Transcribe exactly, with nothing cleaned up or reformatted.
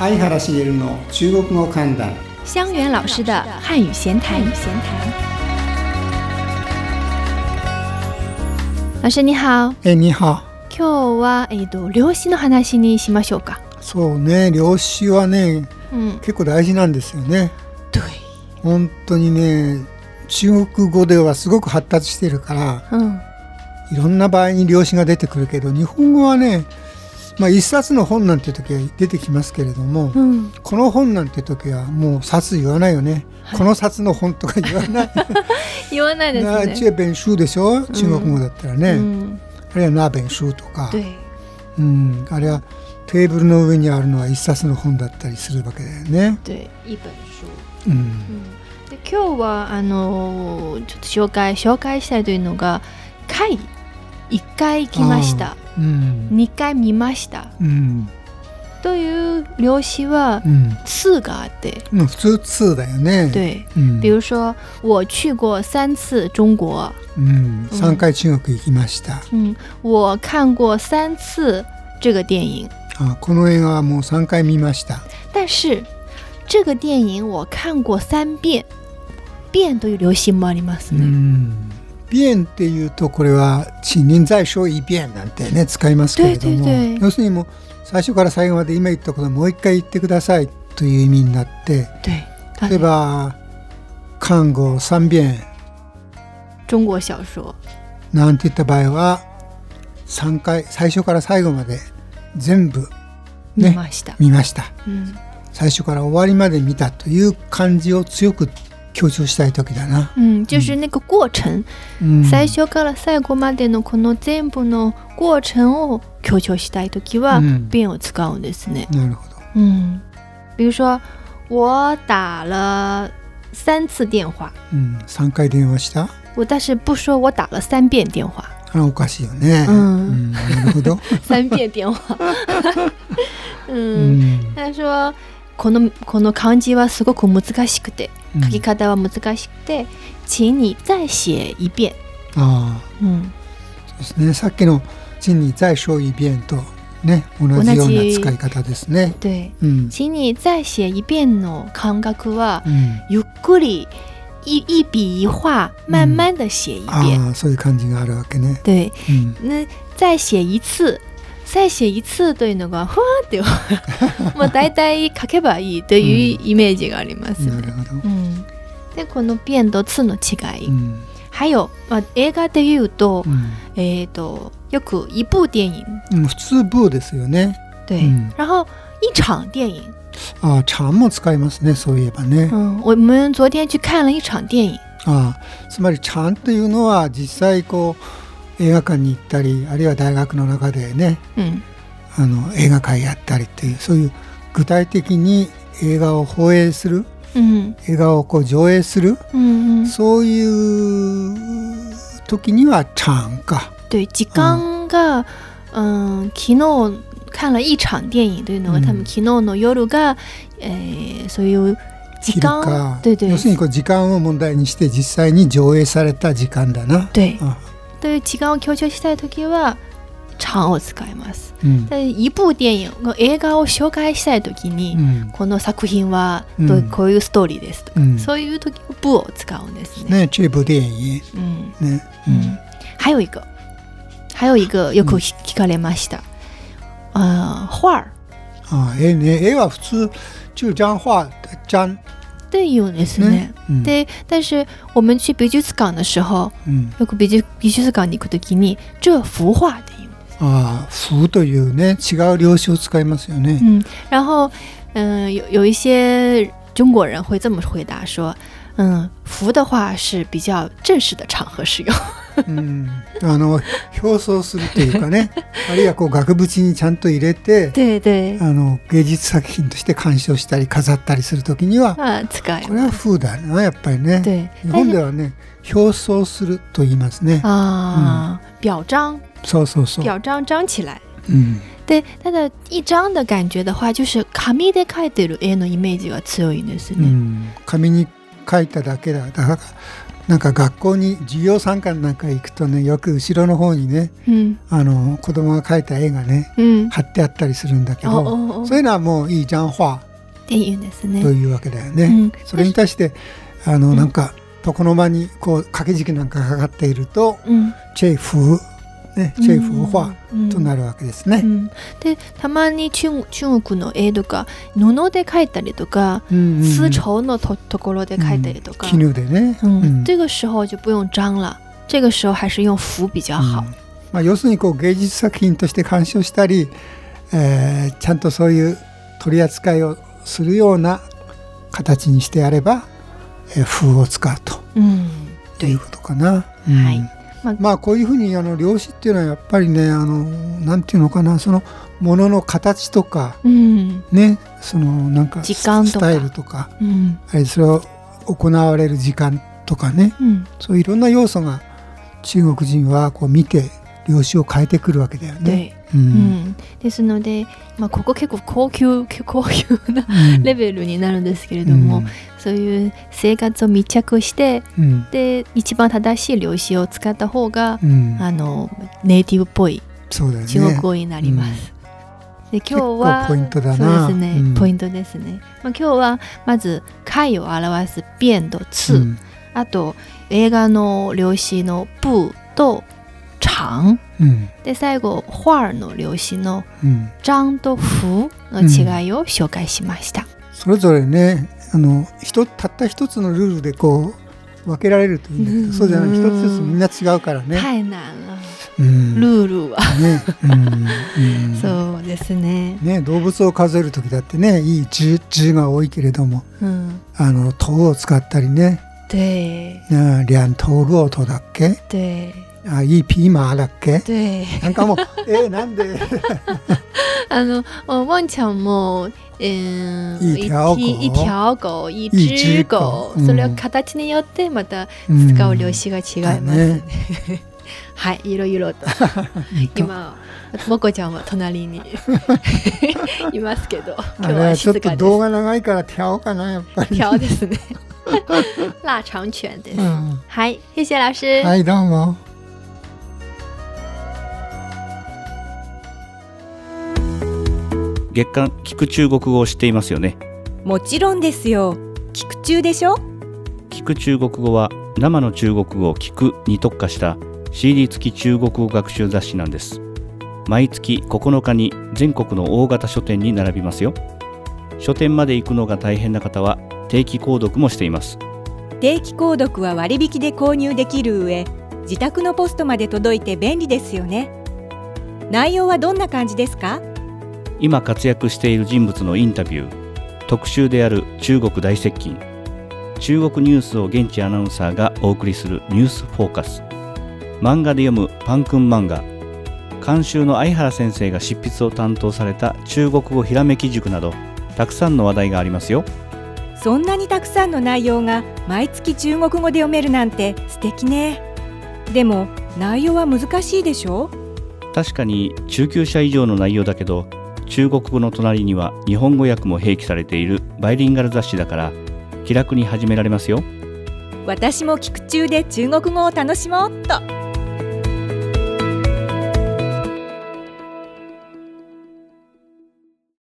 相原茂の中国語観覧。 香源老師的漢語閒談。老師你好。 え、你好。 今日は、えーと、量子の話にしましょうか。 そうね、量子はね、うん、結構大事なんですよね。 对。 本当にね、中国語ではすごく発達してるから、うん、いろんな場合に量子が出てくるけど、日本語はね、まあ、一冊の本なんて時は出てきますけれども、うん、この本なんて時はもう冊言わないよね、はい、この冊の本とか言わない言わないですね。 な这本書でしょ、中国語だったらね、うん、あるいは那本書とか、うん、あれはテーブルの上にあるのは一冊の本だったりするわけだよね。 对、一本書、うんうん、で今日はあのちょっと紹介紹介したいというのが会いっかい来ました、うん、にかい見ました、うん、という量子は次があって、 うん、普通次だよね。 对、うん、比如说我去過三次中國、 うん、さんかい中国行きました、 うん、我看過三次這個電影。 あ、この映画はもうさんかい見ました。 但是這個電影我看過三遍。遍という量子もありますね。うん、 遍っていうとこれは陳林在說一遍なんてね使いますけれども、对对对、要するにもう最初から最後まで今言ったことをもう一回言ってくださいという意味になって、例えば看過三遍中国小說なんて言った場合はさんかい最初から最後まで全部、ね、 見ました、 見ました、うん、最初から終わりまで見たという感じを強く強調したい時だな。 うん、就是那個過程、うん、最初から最後までのこの全部の過程を強調したい時は遍を使うんですね。 なるほど。 うん。比如說我打了三次電話。 うん、さんかい電話した。 但是不說我打了三遍電話。 あ、おかしいよね。うん。うん、なるほど。 三遍電話。うん。他說このこの漢字はすごく難しくて、書き方は難しくて、うん、請你再寫一遍。 ああ、うん、そうですね。さっきの請你再說一遍とね、同じような使い方ですね。 对、うん、請你再寫一遍の感覚は、うん、ゆっくり一一筆一畫慢慢的寫一遍。 うん、ああ、そういう感じがあるわけね。 对、うん、那再寫一次。再写一次というのがふわーってもう大体書けばいいというイメージがあります、ね。うん、なるほど。うん、でこの遍と次の違い、うん、还有、まあ、映画で言うと、うん、えーとよく一部電影、 うん、普通部ですよね。 对、うん、然後一場電影。 あ、場も使いますね、そういえばね。 うん、我們昨天去看了一場電影。 あ、つまり場というのは実際こう映画館に行ったり、あるいは大学の中でね、うん、あの映画会やったりっていう、そういう具体的に映画を放映する、うん、映画をこう上映する、うんうん、そういう時には場か。 对、時間が、うんうん、昨日看了一場電影というのが、うん、多分昨日の夜が、えー、そういう時間、 对对、要するにこう時間を問題にして実際に上映された時間だな。 对。あ、という時間を強調したいときは場を使います、うん、で一部電影映画を紹介したいときに、うん、この作品はどう、うん、こういうストーリーですとか、うん、そういうときは部を使うんですね。 ね、这部電影、うんね、 うん、还有一個还有一個よく聞かれました、うん、あ、画。 あ、絵ね、絵は普通就張畫張っていうんですね。うん、で、但是我们去美術館的時候、うん、よく美術美術館に行くときに这幅畫って言うんです。 ああ、幅というね、違う量子を使いますよね。 うん、然後、嗯、有有一些中國人會這麼回答說，嗯，幅的話是比較正式的場合使用。 うん、あの表層するというかねあるいはこう額縁にちゃんと入れて对对、 あの芸術作品として鑑賞したり飾ったりするときには、 あ、使います。 これは風だな、やっぱりね。日本ではね、表層すると言いますね。 あ、うん、表彰。 そうそうそう。 表彰張起来。うん、で、ただ一張的感覺的話、就是紙で描いてる絵のイメージが強いんですね。 うん、紙に描いただけだ。だからなんか学校に授業参観なんか行くとね、よく後ろの方にね、うん、あの子供が描いた絵がね、うん、貼ってあったりするんだけど、そういうのはもういいじゃん画っていうんですね。 というわけだよね。うん、それに対してあのなんか床の間にこう掛け軸なんかかかっていると、うん、チェイフね、チェイフ画となるわけですね。うんうん、 でたまに 中, 中国の絵とか布で描いたりとか、うんうん、絲綢の と, ところで描いたりとか、 絹、うん、でね、 うん、这个时候就不用章了。这个时候还是用符比较好。うんまあ、要するにこう芸術作品として鑑賞したり、えー、ちゃんとそういう取り扱いをするような形にしてやれば、えー、符を使うと、うん、いうことかな。うん、はいまあ、まあこういうふうにあの料紙っていうのはやっぱりね、あのなんていうのかな、そのものの形とか、うん、ね、そのなんか時間とかスタイルとか、うん、あれそれを行われる時間とかね、うん、そういういろんな要素が中国人はこう見て料紙を変えてくるわけだよね。 うんうん、ですので、まあ、ここ結構高級高級なレベルになるんですけれども、うん、そういう生活を密着して、うん、で一番正しい料紙を使った方が、うん、あのネイティブっぽい中国語になります。で今日はポイントだな。 そうですね、うん、ポイントですね。まあ、今日はまず貝を表す弁と刺、うん、あと映画の料紙の部と長、うん、で最後画の料紙の章と符の違いを紹介しました。うん、 それぞれね、あのたった一つのルールでこう分けられるといいんだけど、うん、そうじゃない、一つずつみんな違うからね。 太難了、うん、ルールは、ねうんうん、そうですね。 ね、動物を数えるときだってね、いい字が多いけれども、うん、あの頭を使ったりね。 对。 两頭魚頭だっけ？ 对。 あ、いいピーマーだっけ？ 对。 なんかもうえー、なんであのワンちゃんも、えー、 一条狗、 一条狗、一只狗、それは形によってまた使う料紙が違います、うんね、はい、いろいろと今もこちゃんは隣にいますけど、今日は静かです。 ちょっと動画長いから挑かな、やっぱり挑ですね腊腸犬です、うん、はい、謝謝老師。 はい、どうも。 月刊聞く中国語を知っていますよね。 もちろんですよ。聞く中でしょ。 聞く中国語は生の中国語を聞くに特化した シーディー 付き中国語学習雑誌なんです。毎月ここのかに全国の大型書店に並びますよ。書店まで行くのが大変な方は定期購読もしています。 定期購読は割引で購入できる上、自宅のポストまで届いて便利ですよね。内容はどんな感じですか？ 今活躍している人物のインタビュー、特集である中国大接近、中国ニュースを現地アナウンサーがお送りするニュースフォーカス、漫画で読むパンくん漫画、監修の相原先生が執筆を担当された中国語ひらめき塾など、たくさんの話題がありますよ。 そんなにたくさんの内容が毎月中国語で読めるなんて素敵ね。でも内容は難しいでしょ？ 確かに中級者以上の内容だけど、中国語の隣には日本語訳も併記されているバイリンガル雑誌だから気楽に始められますよ。 私も聞く中で中国語を楽しもうっと。